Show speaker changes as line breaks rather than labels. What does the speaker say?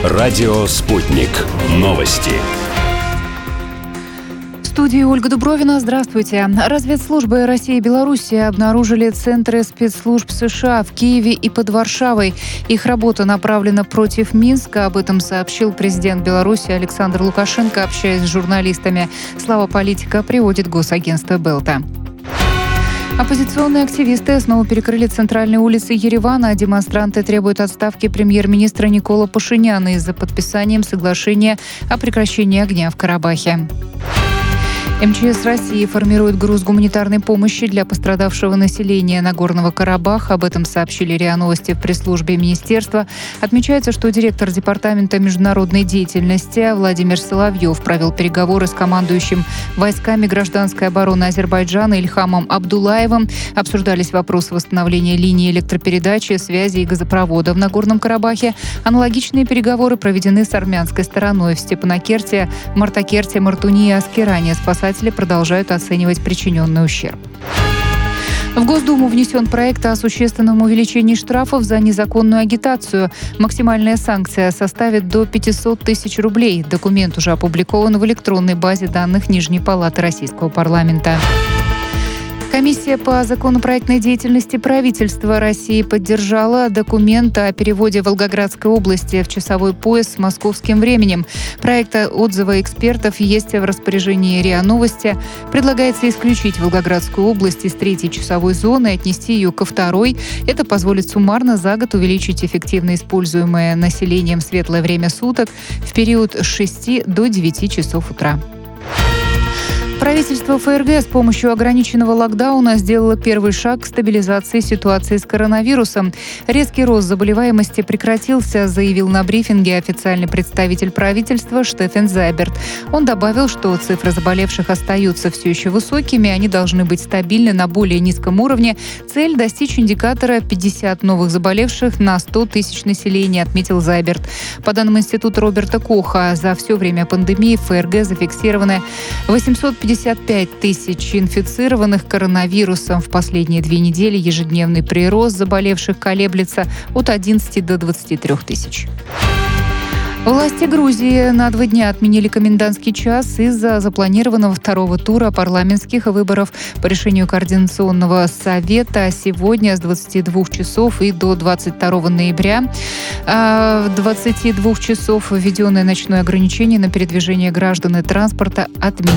Радио «Спутник». Новости.
В студии Ольга Дубровина. Здравствуйте. Разведслужбы России и Беларуси обнаружили центры спецслужб США в Киеве и под Варшавой. Их работа направлена против Минска. Об этом сообщил президент Беларуси Александр Лукашенко, общаясь с журналистами. Слова политика приводит госагентство Белта. Оппозиционные активисты снова перекрыли центральные улицы Еревана. Демонстранты требуют отставки премьер-министра Никола Пашиняна из-за подписания соглашения о прекращении огня в Карабахе. МЧС России формирует груз гуманитарной помощи для пострадавшего населения Нагорного Карабаха. Об этом сообщили РИА Новости в пресс-службе министерства. Отмечается, что директор Департамента международной деятельности Владимир Соловьев провел переговоры с командующим войсками гражданской обороны Азербайджана Ильхамом Абдуллаевым. Обсуждались вопросы восстановления линии электропередачи, связи и газопровода в Нагорном Карабахе. Аналогичные переговоры проведены с армянской стороной в Степанакерте, Мартакерте, Мартуни и Аскеране. Спасатели продолжают оценивать причиненный ущерб. В Госдуму внесен проект о существенном увеличении штрафов за незаконную агитацию. Максимальная санкция составит до 500 тысяч рублей. Документ уже опубликован в электронной базе данных Нижней палаты Российского парламента. Комиссия по законопроектной деятельности правительства России поддержала документ о переводе Волгоградской области в часовой пояс с московским временем. Проект отзыва экспертов есть в распоряжении РИА Новости. Предлагается исключить Волгоградскую область из 3-й часовой зоны и отнести ее ко 2-й. Это позволит суммарно за год увеличить эффективно используемое населением светлое время суток в период с 6 до 9 часов утра. Правительство ФРГ с помощью ограниченного локдауна сделало первый шаг к стабилизации ситуации с коронавирусом. Резкий рост заболеваемости прекратился, заявил на брифинге официальный представитель правительства Штефан Зайберт. Он добавил, что цифры заболевших остаются все еще высокими, они должны быть стабильны на более низком уровне. Цель – достичь индикатора 50 новых заболевших на 100 тысяч населения, отметил Зайберт. По данным Института Роберта Коха, за все время пандемии в ФРГ зафиксированы 855 тысяч инфицированных коронавирусом. В последние 2 недели ежедневный прирост заболевших колеблется от 11 до 23 тысяч. Власти Грузии на 2 дня отменили комендантский час из-за запланированного 2-го тура парламентских выборов. По решению Координационного совета сегодня с 22 часов и до 22 ноября в 22 часов введенное ночное ограничение на передвижение граждан и транспорта отменили.